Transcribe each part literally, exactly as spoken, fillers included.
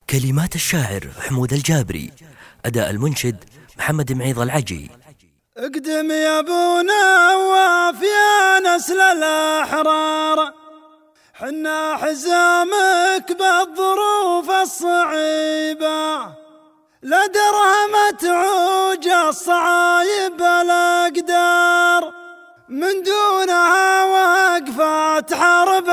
كلمات الشاعر حمود الجابري، أداء المنشد محمد معيض العجي. اقدم يا ابو نواف يا نسل الأحرار، حنا حزامك بالظروف الصعيبة، لا درهم تعوج الصعايب الأقدار، من دونها وقفات حرب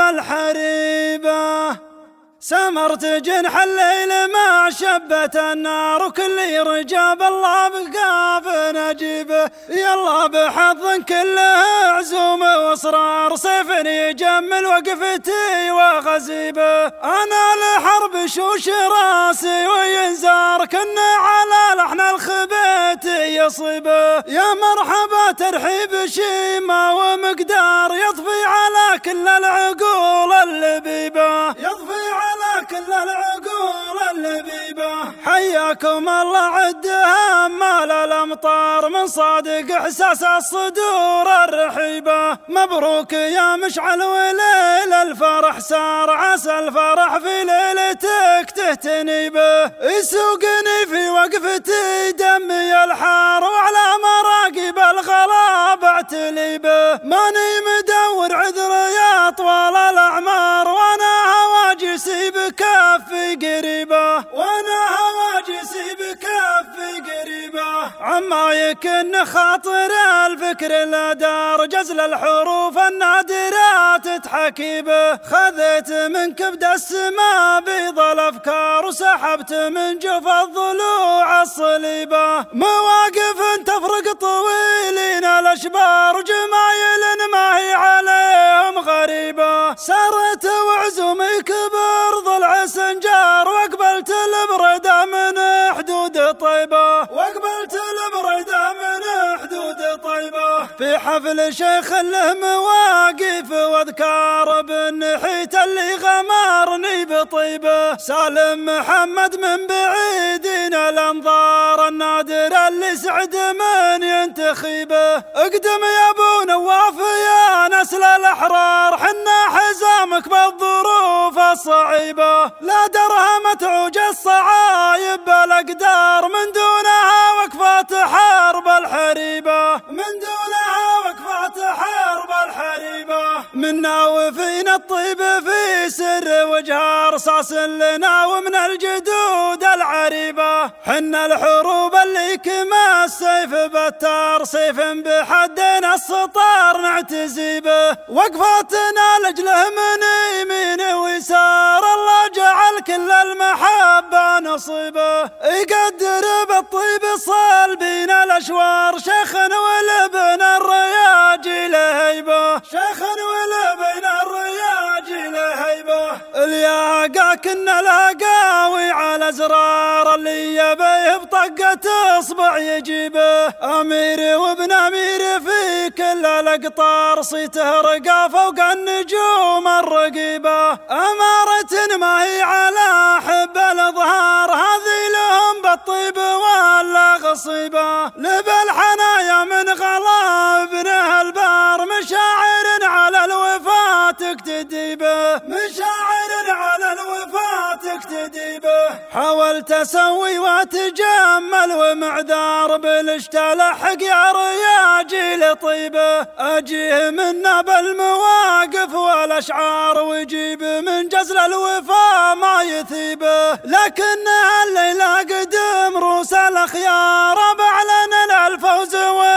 الحريبة. سمرت جنح الليل مع شبت النار، وكل رجاب الله بقى في نجيبه. يلا بحظ كله عزوم واصرار، سيف يجمل وقفتي وغزيبه. انا لحرب شوش راسي وينزار، كنا على لحن الخبيت يصيبه. يا مرحبا ترحيب شيمة ومقدار، يطفي على كل العقول اللبيبه، يطفي على كل العقول اللبيبة. حياكم الله عدها مال الأمطار، من صادق إحساس الصدور الرحيبة. مبروك يا مشعل وليل الفرح سار، عسى الفرح في ليلتك تهتني به. يسوقني في وقفتي دمي الحار، وعلى مراقب الغلا بعتلي به. ماني مدور عذر يا طوال الأعمار، وانا هواجسي بكفي قريبة، وانا هواجسي بكفي قريبة. عما يكن خاطر الفكر الادار، جزل الحروف النادرات تحكي به. خذيت من كبد السماء بيض الافكار، وسحبت من جوف الضلوع الصليبة. مواقف تفرق طويلين الاشبار، وجمايل ما هي عليهم غريبة. سارت وعزومي كبر ضلع سنجار، وقبلت البردة من حدود طيبة، وقبلت البردة من حدود طيبة. في حفل شيخ له مواقف واذكار، بالنحيت اللي غمرني بطيبه. سالم محمد من بعيدين الانظار، النادر اللي سعد من ينتخبه. اقدم يا ابو نواف يا نسل الأحرار، حنا حزامك بالظروف الصعيبة. لا درهم تعوج الصعايب الأقدار، من دونها وقفات حرب الحريبة، من دونها وقفات حرب الحريبة. منا وفينا الطيب في سر وجهار، صاص لنا ومن الجدود العريبة. حنا الحروب اللي كما السيف بتار، سيف بحدنا السطار نعتزي به. وقفاتنا لجله من يمين ويسار، الله جعل كل المحبة نصيبه. يقدر بالطيب صلبين الأشوار، شيخ ولبن الرياجيل هيبة، شيخ ولبن الرياجيل هيبة. الياقا كنا الهقاوي على زرار، اللي يبيه بطقة اصبع يجيبه. امير وابن امير في كل الاقطار، صيته رقا فوق النجوم الرقيبة. امارة ما هي على حب الاظهار، هذه لهم بالطيب ولا غصيبة. لبالحنايا من غلا ابنه البار، مشاعر على الوفاة تقتدي به، مشاعر على الوفاة تقتدي به. حاولت اسوي واتجمل ومعذار، بالاشتلحق يا رياجيل طيبه. اجيه منا بالمواقف والاشعار، ويجيب من جزل الوفا ما يثيبه. لكن الليلة قدم روس الاخيار، بعلن الفوز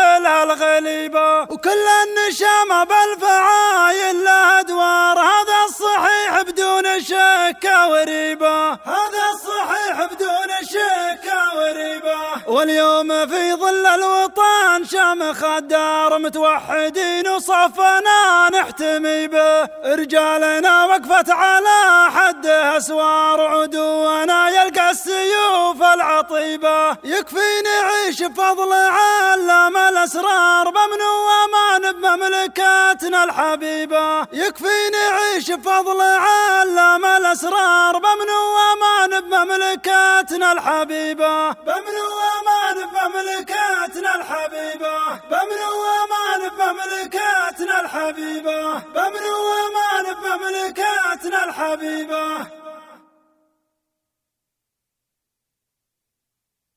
والغليبه. وكل النشامة بالفعايل له ادوار، هذا الصحيح بدون شك وريبه، هذا الصحيح بدون شك وريبه. واليوم في ظل الوطن شامخ الدار، متوحدين وصفنا نحتمي به. رجالنا وقفت على حده اسوار، وعدونا يلقى السيوف العطيبه. يكفي نعيش بفضل علام الاسرار، بامن وامان بمملكتنا الحبيبه. يكفي نعيش بفضل علام الاسرار، بامن وامان بمملكتنا الحبيبه، بامن وامان بمملكتنا الحبيبه، بامن وامان بمملكتنا الحبيبه، بامن وامان بمملكتنا الحبيبه.